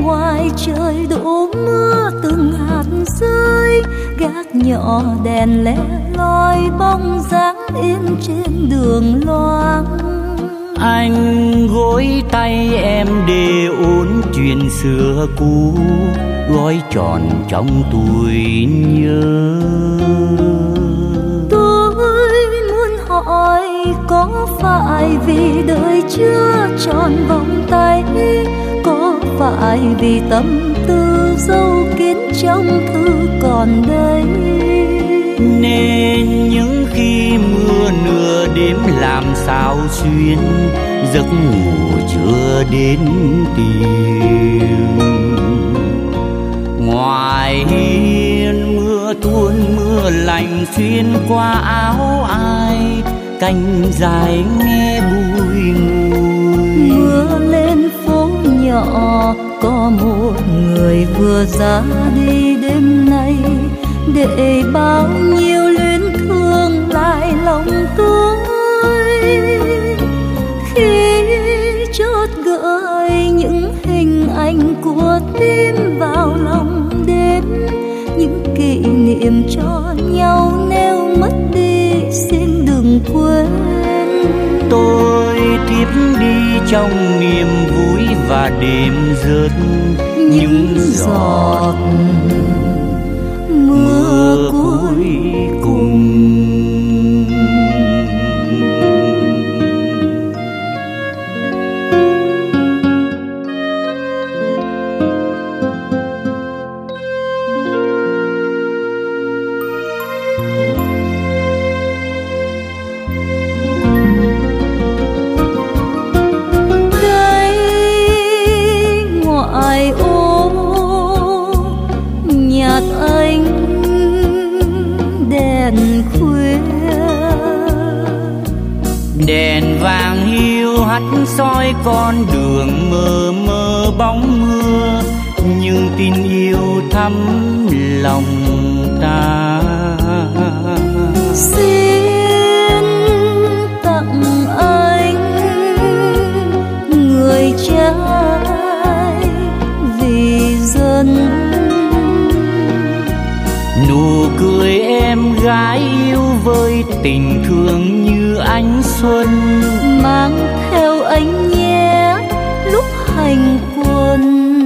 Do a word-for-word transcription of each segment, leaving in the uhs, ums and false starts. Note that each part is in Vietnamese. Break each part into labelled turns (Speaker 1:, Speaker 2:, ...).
Speaker 1: ngoài trời đổ mưa từng hạt rơi, gác nhỏ đèn le loi bóng dáng in trên đường loang.
Speaker 2: Anh gối tay em để ôn chuyện xưa cũ, gói tròn trong tuổi nhớ.
Speaker 1: Tôi muốn hỏi có phải vì đời chưa tròn vòng tay, có phải vì tâm tư dấu kín trong thư còn đây,
Speaker 2: nên những khi mưa nửa đêm làm sao xuyên, giấc ngủ chưa đến tìm. Ngoài hiên mưa tuôn mưa lạnh xuyên qua áo ai, cánh dài nghe bùi ngùi.
Speaker 1: Mưa lên phố nhỏ có một người vừa ra đi đêm nay, để bao nhiêu luyến thương lại lòng tôi. Khi chót gợi những hình ảnh của tim vào lòng đêm, những kỷ niệm cho nhau nếu mất đi xin đừng quên.
Speaker 2: Tôi tiếp đi trong niềm vui và đêm rớt những giọt mưa cuối cùng.
Speaker 1: Đây ngoại ô nhạt ánh đèn khuya,
Speaker 2: đèn vàng hiu hắt soi con đường mờ mờ bóng mưa, nhưng tin yêu thắm lòng ta.
Speaker 1: Xin tặng anh người trai vì dân,
Speaker 2: nụ cười em gái yêu với tình thương như ánh xuân,
Speaker 1: mang theo anh nhé lúc hành quân,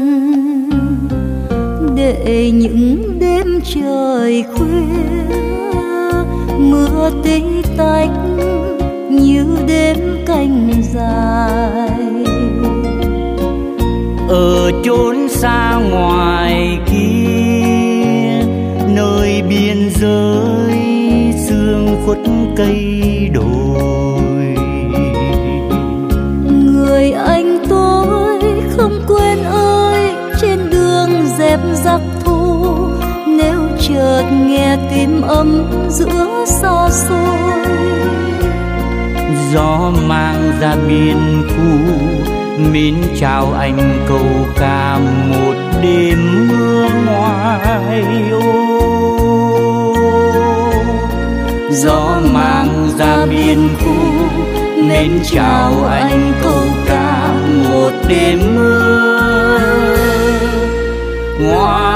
Speaker 1: để những đêm trời khuya mưa tí tách như đêm canh dài.
Speaker 2: Ở chốn xa ngoài kia, nơi biên giới sương khuất cây đồi,
Speaker 1: người anh tôi không quên ơi, trên đường dẹp giặc thù, nếu chợt nghe tim ấm giữa xa xôi.
Speaker 2: Gió mang ra biên khu, mến chào anh câu ca một đêm mưa ngoài ô. Gió mang ra biên khu, mến chào anh câu ca một đêm mưa ngoài.